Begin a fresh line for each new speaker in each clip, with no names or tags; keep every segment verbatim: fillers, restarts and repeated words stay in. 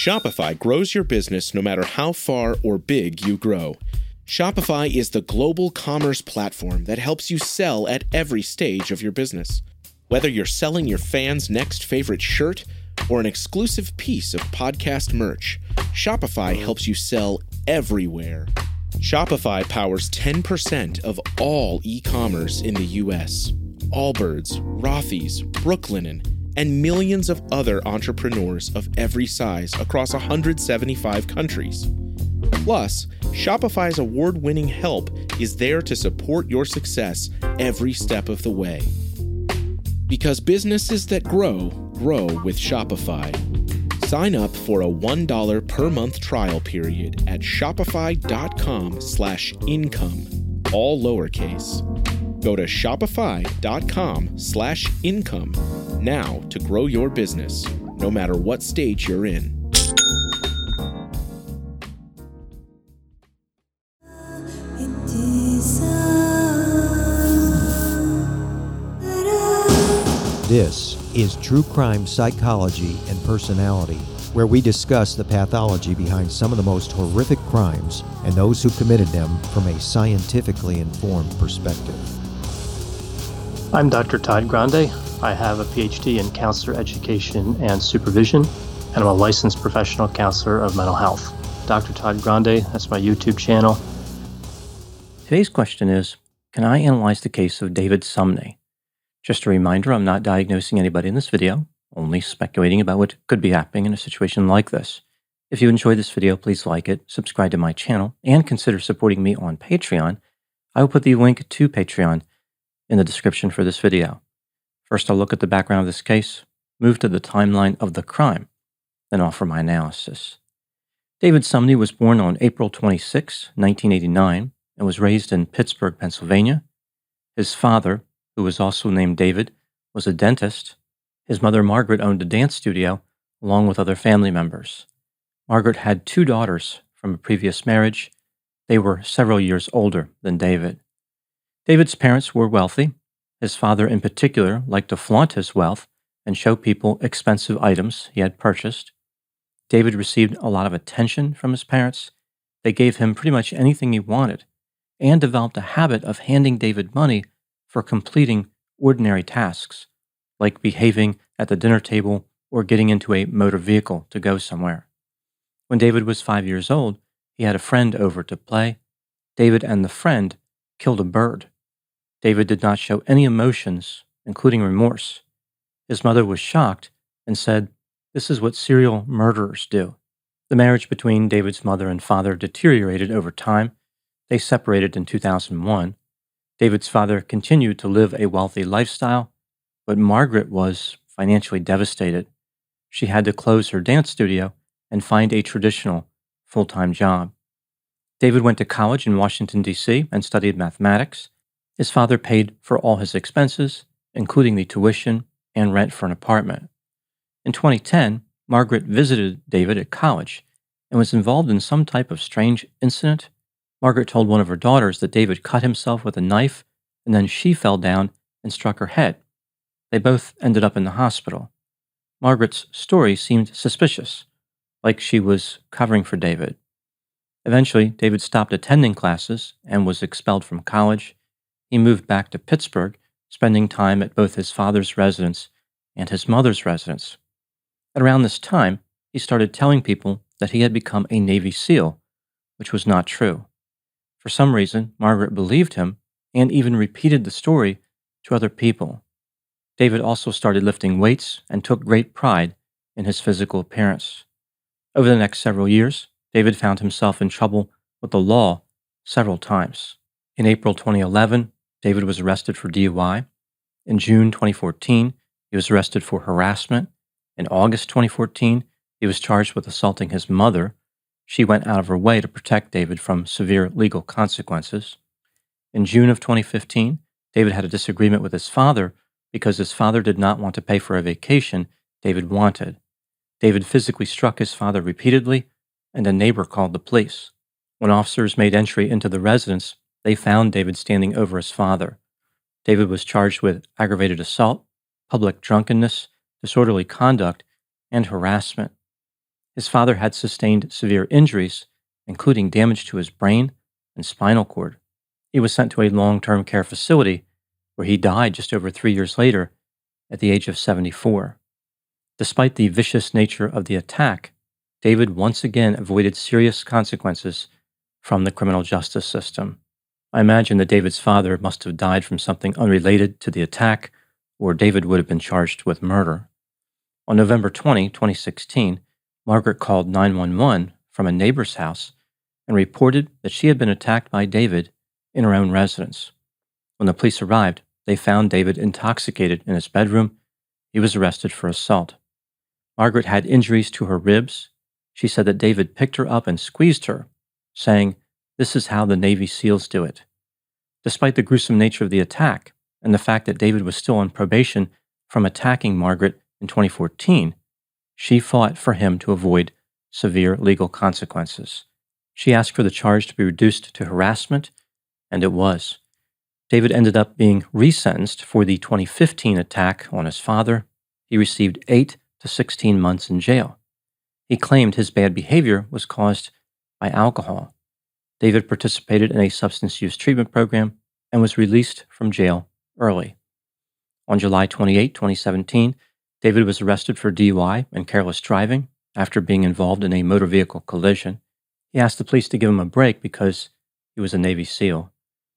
Shopify grows your business no matter how far or big you grow. Shopify is the global commerce platform that helps you sell at every stage of your business. Whether you're selling your fans' next favorite shirt or an exclusive piece of podcast merch, Shopify helps you sell everywhere. Shopify powers ten percent of all e-commerce in the U S. Allbirds, Rothy's, Brooklinen, and millions of other entrepreneurs of every size across one hundred seventy-five countries. Plus, Shopify's award-winning help is there to support your success every step of the way. Because businesses that grow, grow with Shopify. Sign up for a one dollar per month trial period at shopify.com slash income, all lowercase. Go to shopify.com slash income now to grow your business, no matter what stage you're in.
This is True Crime Psychology and Personality, where we discuss the pathology behind some of the most horrific crimes and those who committed them from a scientifically informed perspective.
I'm Doctor Todd Grande. I have a P H D in counselor education and supervision, and I'm a licensed professional counselor of mental health. Doctor Todd Grande, that's my YouTube channel. Today's question is, can I analyze the case of David Sumney? Just a reminder, I'm not diagnosing anybody in this video, only speculating about what could be happening in a situation like this. If you enjoyed this video, please like it, subscribe to my channel, and consider supporting me on Patreon. I will put the link to Patreon in the description for this video. First, I'll look at the background of this case, move to the timeline of the crime, then offer my analysis. David Sumney was born on April twenty-sixth, nineteen eighty-nine, and was raised in Pittsburgh, Pennsylvania. His father, who was also named David, was a dentist. His mother, Margaret, owned a dance studio, along with other family members. Margaret had two daughters from a previous marriage. They were several years older than David. David's parents were wealthy. His father, in particular, liked to flaunt his wealth and show people expensive items he had purchased. David received a lot of attention from his parents. They gave him pretty much anything he wanted, and developed a habit of handing David money for completing ordinary tasks, like behaving at the dinner table or getting into a motor vehicle to go somewhere. When David was five years old, he had a friend over to play. David and the friend killed a bird. David did not show any emotions, including remorse. His mother was shocked and said, "This is what serial murderers do." The marriage between David's mother and father deteriorated over time. They separated in two thousand one. David's father continued to live a wealthy lifestyle, but Margaret was financially devastated. She had to close her dance studio and find a traditional full-time job. David went to college in Washington, D C and studied mathematics. His father paid for all his expenses, including the tuition and rent for an apartment. In twenty ten, Margaret visited David at college and was involved in some type of strange incident. Margaret told one of her daughters that David cut himself with a knife, and then she fell down and struck her head. They both ended up in the hospital. Margaret's story seemed suspicious, like she was covering for David. Eventually, David stopped attending classes and was expelled from college. He moved back to Pittsburgh, spending time at both his father's residence and his mother's residence. At around this time, he started telling people that he had become a Navy SEAL, which was not true. For some reason, Margaret believed him and even repeated the story to other people. David also started lifting weights and took great pride in his physical appearance. Over the next several years, David found himself in trouble with the law several times. In April twenty eleven, David was arrested for D U I. In June twenty fourteen, he was arrested for harassment. In August twenty fourteen, he was charged with assaulting his mother. She went out of her way to protect David from severe legal consequences. In June of twenty fifteen, David had a disagreement with his father because his father did not want to pay for a vacation David wanted. David physically struck his father repeatedly, and a neighbor called the police. When officers made entry into the residence, they found David standing over his father. David was charged with aggravated assault, public drunkenness, disorderly conduct, and harassment. His father had sustained severe injuries, including damage to his brain and spinal cord. He was sent to a long-term care facility where he died just over three years later at the age of seventy-four. Despite the vicious nature of the attack, David once again avoided serious consequences from the criminal justice system. I imagine that David's father must have died from something unrelated to the attack, or David would have been charged with murder. On November twentieth, twenty sixteen, Margaret called nine one one from a neighbor's house and reported that she had been attacked by David in her own residence. When the police arrived, they found David intoxicated in his bedroom. He was arrested for assault. Margaret had injuries to her ribs. She said that David picked her up and squeezed her, saying, "This is how the Navy SEALs do it." Despite the gruesome nature of the attack and the fact that David was still on probation from attacking Margaret in twenty fourteen, she fought for him to avoid severe legal consequences. She asked for the charge to be reduced to harassment, and it was. David ended up being resentenced for the twenty fifteen attack on his father. He received eight to sixteen months in jail. He claimed his bad behavior was caused by alcohol. David participated in a substance use treatment program and was released from jail early. On July twenty-eighth, twenty seventeen, David was arrested for D U I and careless driving after being involved in a motor vehicle collision. He asked the police to give him a break because he was a Navy SEAL.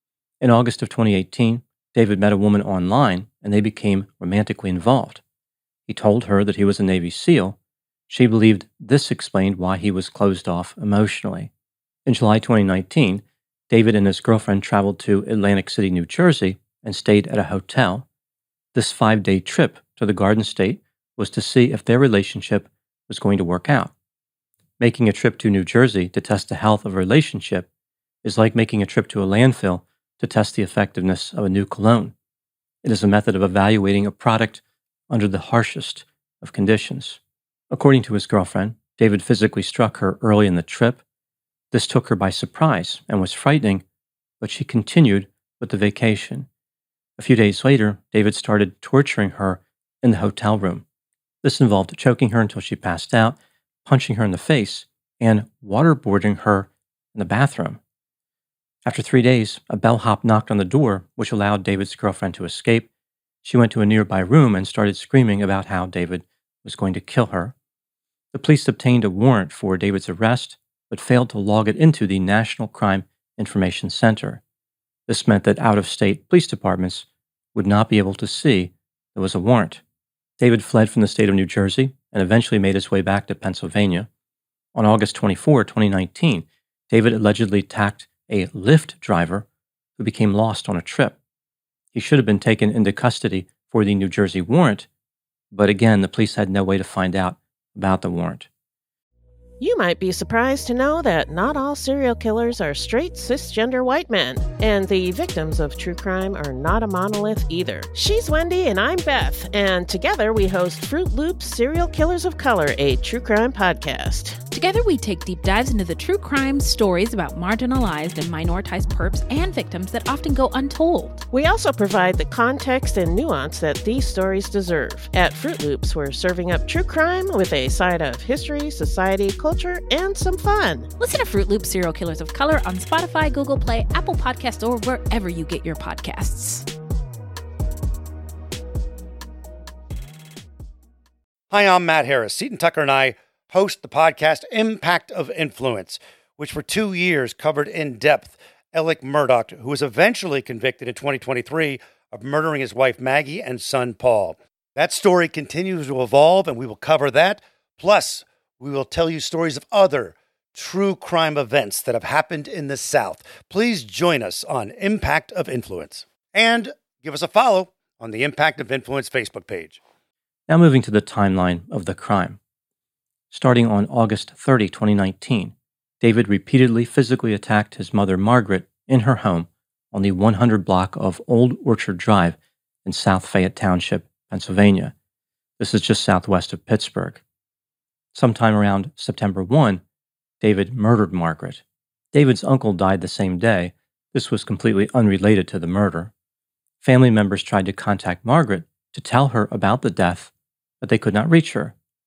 In August of twenty eighteen, David met a woman online and they became romantically involved. He told her that he was a Navy SEAL. She believed this explained why he was closed off emotionally. In July twenty nineteen, David and his girlfriend traveled to Atlantic City, New Jersey, and stayed at a hotel. This five-day trip to the Garden State was to see if their relationship was going to work out. Making a trip to New Jersey to test the health of a relationship is like making a trip to a landfill to test the effectiveness of a new cologne. It is a method of evaluating a product under the harshest of conditions. According to his girlfriend, David physically struck her early in the trip. This took her by surprise and was frightening, but she continued with the vacation. A few days later, David started torturing her in the hotel room. This involved choking her until she passed out, punching her in the face, and waterboarding her in the bathroom. After three days, a bellhop knocked on the door, which allowed David's girlfriend to escape. She went to a nearby room and started screaming about how David was going to kill her. The police obtained a warrant for David's arrest, but failed to log it into the National Crime Information Center. This meant that out-of-state police departments would not be able to see there was a warrant. David fled from the state of New Jersey and eventually made his way back to Pennsylvania. On August twenty-fourth, twenty nineteen, David allegedly attacked a Lyft driver who became lost on a trip. He should have been taken into custody for the New Jersey warrant, but again, the police had no way to find out about the warrant.
You might be surprised to know that not all serial killers are straight cisgender white men, and the victims of true crime are not a monolith either. She's Wendy and I'm Beth, and together we host Fruit Loops Serial Killers of Color, a true crime podcast.
Together we take deep dives into the true crime stories about marginalized and minoritized perps and victims that often go untold.
We also provide the context and nuance that these stories deserve. At Fruit Loops, we're serving up true crime with a side of history, society, culture, and some fun.
Listen to Fruit Loops Serial Killers of Color on Spotify, Google Play, Apple Podcasts, or wherever you get your podcasts.
Hi, I'm Matt Harris. Seton Tucker and I host the podcast Impact of Influence, which for two years covered in depth Alec Murdaugh, who was eventually convicted in twenty twenty-three of murdering his wife Maggie and son Paul. That story continues to evolve, and we will cover that. Plus, we will tell you stories of other true crime events that have happened in the South. Please join us on Impact of Influence. And give us a follow on the Impact of Influence Facebook page.
Now moving to the timeline of the crime. Starting on August thirtieth, twenty nineteen, David repeatedly physically attacked his mother Margaret in her home on the one hundred block of Old Orchard Drive in South Fayette Township, Pennsylvania. This is just southwest of Pittsburgh. Sometime around September first, David murdered Margaret. David's uncle died the same day. This was completely unrelated to the murder. Family members tried to contact Margaret to tell her about the death, but they could not reach her.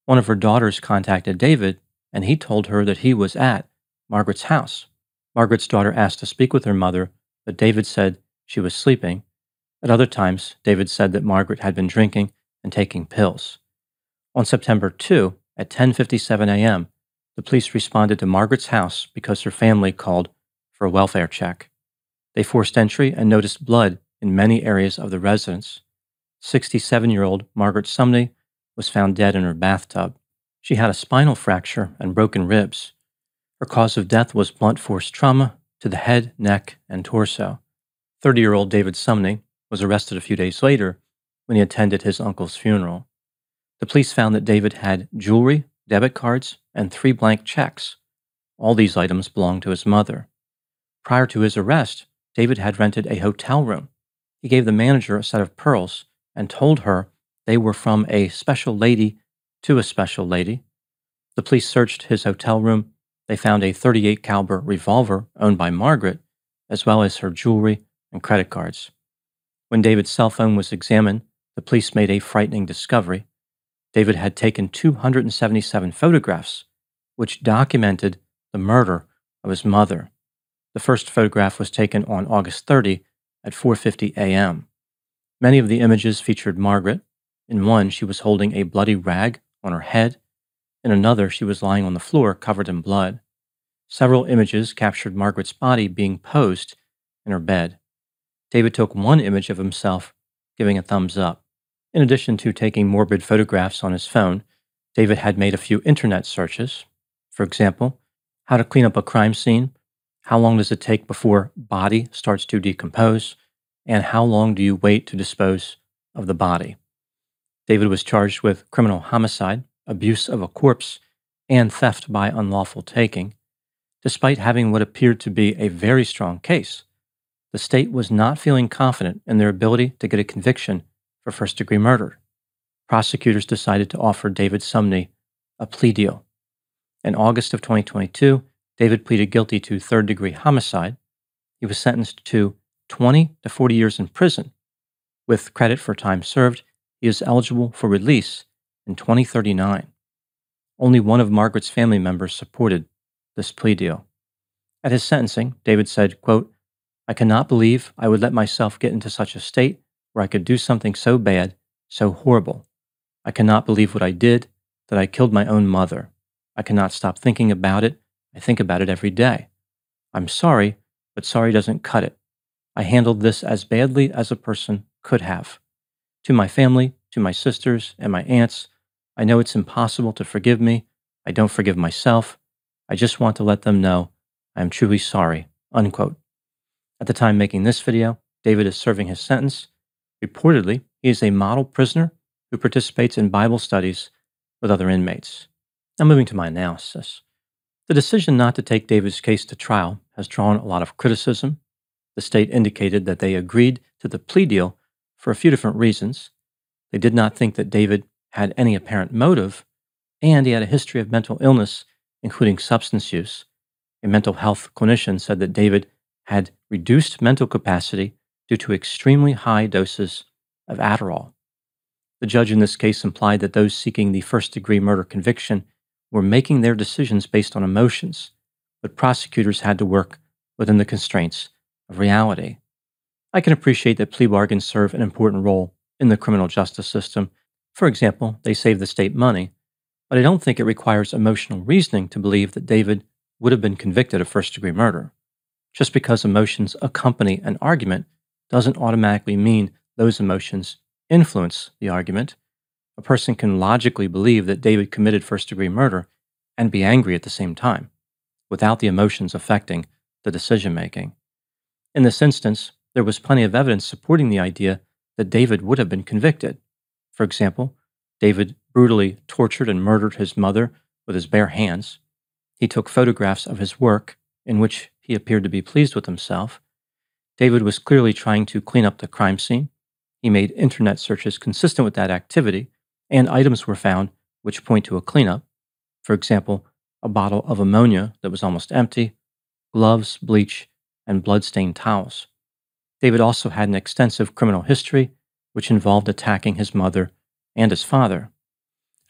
One of her daughters contacted David, and he told her that he was at Margaret's house. Margaret's daughter asked to speak with her mother, but David said she was sleeping. At other times, David said that Margaret had been drinking and taking pills. On September second, at ten fifty-seven a.m., the police responded to Margaret's house because her family called for a welfare check. They forced entry and noticed blood in many areas of the residence. sixty-seven-year-old Margaret Sumney was found dead in her bathtub. She had a spinal fracture and broken ribs. Her cause of death was blunt force trauma to the head, neck, and torso. thirty-year-old David Sumney was arrested a few days later when he attended his uncle's funeral. The police found that David had jewelry, debit cards, and three blank checks. All these items belonged to his mother. Prior to his arrest, David had rented a hotel room. He gave the manager a set of pearls and told her they were from a special lady to a special lady. The police searched his hotel room. They found a thirty-eight caliber revolver owned by Margaret, as well as her jewelry and credit cards. When David's cell phone was examined, the police made a frightening discovery. David had taken two hundred seventy-seven photographs, which documented the murder of his mother. The first photograph was taken on August thirtieth at four fifty a.m. Many of the images featured Margaret. In one, she was holding a bloody rag on her head. In another, she was lying on the floor covered in blood. Several images captured Margaret's body being posed in her bed. David took one image of himself giving a thumbs up. In addition to taking morbid photographs on his phone, David had made a few internet searches. For example, how to clean up a crime scene, how long does it take before body starts to decompose, and how long do you wait to dispose of the body. David was charged with criminal homicide, abuse of a corpse, and theft by unlawful taking. Despite having what appeared to be a very strong case, the state was not feeling confident in their ability to get a conviction for first-degree murder. Prosecutors decided to offer David Sumney a plea deal. In August of twenty twenty-two, David pleaded guilty to third-degree homicide. He was sentenced to twenty to forty years in prison. With credit for time served, he is eligible for release in twenty thirty-nine. Only one of Margaret's family members supported this plea deal. At his sentencing, David said, quote, "I cannot believe I would let myself get into such a state where I could do something so bad, so horrible. I cannot believe what I did, that I killed my own mother. I cannot stop thinking about it. I think about it every day. I'm sorry, but sorry doesn't cut it. I handled this as badly as a person could have. To my family, to my sisters and my aunts, I know it's impossible to forgive me. I don't forgive myself. I just want to let them know I am truly sorry." Unquote. At the time making this video, David is serving his sentence. Reportedly, he is a model prisoner who participates in Bible studies with other inmates. Now moving to my analysis. The decision not to take David's case to trial has drawn a lot of criticism. The state indicated that they agreed to the plea deal for a few different reasons. They did not think that David had any apparent motive, and he had a history of mental illness, including substance use. A mental health clinician said that David had reduced mental capacity due to extremely high doses of Adderall. The judge in this case implied that those seeking the first-degree murder conviction were making their decisions based on emotions, but prosecutors had to work within the constraints of reality. I can appreciate that plea bargains serve an important role in the criminal justice system. For example, they save the state money, but I don't think it requires emotional reasoning to believe that David would have been convicted of first-degree murder. Just because emotions accompany an argument doesn't automatically mean those emotions influence the argument. A person can logically believe that David committed first-degree murder and be angry at the same time, without the emotions affecting the decision-making. In this instance, there was plenty of evidence supporting the idea that David would have been convicted. For example, David brutally tortured and murdered his mother with his bare hands. He took photographs of his work, in which he appeared to be pleased with himself. David was clearly trying to clean up the crime scene. He made internet searches consistent with that activity, and items were found which point to a cleanup. For example, a bottle of ammonia that was almost empty, gloves, bleach, and blood-stained towels. David also had an extensive criminal history, which involved attacking his mother and his father.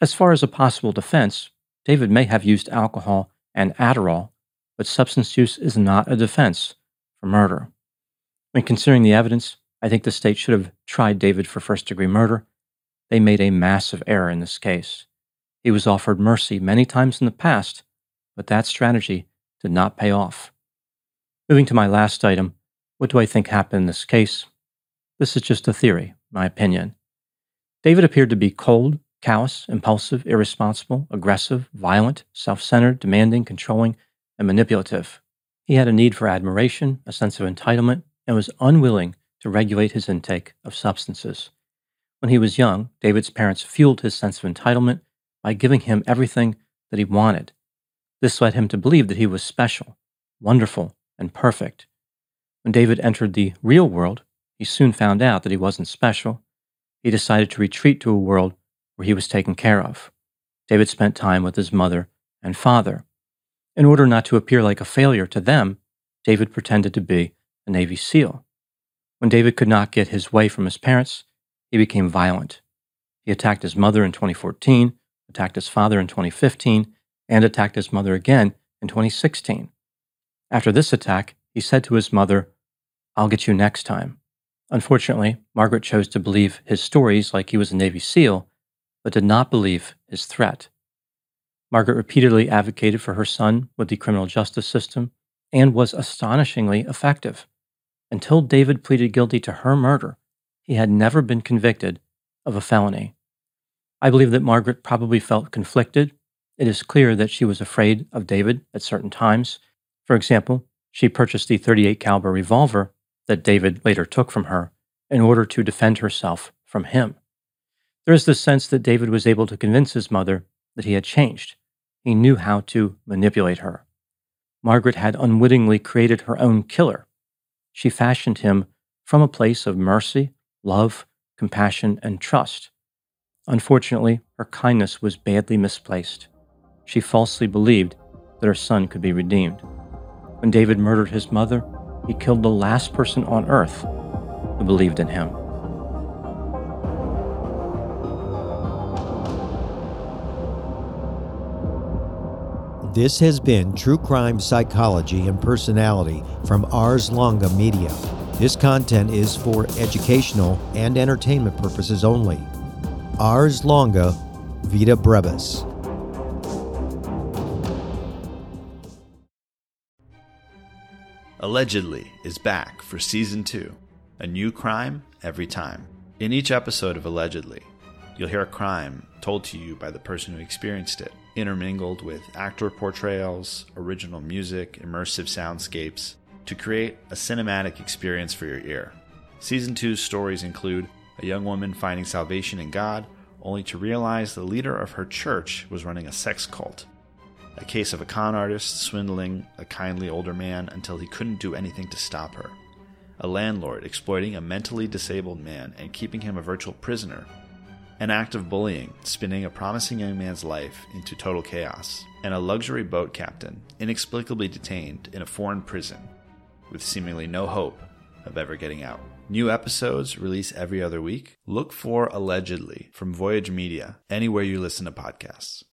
As far as a possible defense, David may have used alcohol and Adderall, but substance use is not a defense for murder. When considering the evidence, I think the state should have tried David for first-degree murder. They made a massive error in this case. He was offered mercy many times in the past, but that strategy did not pay off. Moving to my last item, what do I think happened in this case? This is just a theory, my opinion. David appeared to be cold, callous, impulsive, irresponsible, aggressive, violent, self-centered, demanding, controlling, and manipulative. He had a need for admiration, a sense of entitlement, and was unwilling to regulate his intake of substances. When he was young, David's parents fueled his sense of entitlement by giving him everything that he wanted. This led him to believe that he was special, wonderful, and perfect. When David entered the real world, he soon found out that he wasn't special. He decided to retreat to a world where he was taken care of. David spent time with his mother and father. In order not to appear like a failure to them, David pretended to be a Navy SEAL. When David could not get his way from his parents, he became violent. He attacked his mother in twenty fourteen, attacked his father in twenty fifteen, and attacked his mother again in twenty sixteen. After this attack, he said to his mother, "I'll get you next time." Unfortunately, Margaret chose to believe his stories like he was a Navy SEAL, but did not believe his threat. Margaret repeatedly advocated for her son with the criminal justice system and was astonishingly effective. Until David pleaded guilty to her murder, he had never been convicted of a felony. I believe that Margaret probably felt conflicted. It is clear that she was afraid of David at certain times. For example, she purchased the thirty-eight caliber revolver that David later took from her in order to defend herself from him. There is this sense that David was able to convince his mother that he had changed. He knew how to manipulate her. Margaret had unwittingly created her own killer. She fashioned him from a place of mercy, love, compassion, and trust. Unfortunately, her kindness was badly misplaced. She falsely believed that her son could be redeemed. When David murdered his mother, he killed the last person on earth who believed in him.
This has been True Crime Psychology and Personality from Ars Longa Media. This content is for educational and entertainment purposes only. Ars Longa, Vita Brevis.
Allegedly is back for Season two, a new crime every time. In each episode of Allegedly, you'll hear a crime told to you by the person who experienced it, intermingled with actor portrayals, original music, immersive soundscapes, to create a cinematic experience for your ear. Season two's stories include a young woman finding salvation in God, only to realize the leader of her church was running a sex cult. A case of a con artist swindling a kindly older man until he couldn't do anything to stop her. A landlord exploiting a mentally disabled man and keeping him a virtual prisoner. An act of bullying spinning a promising young man's life into total chaos. And a luxury boat captain inexplicably detained in a foreign prison with seemingly no hope of ever getting out. New episodes release every other week. Look for Allegedly from Voyage Media anywhere you listen to podcasts.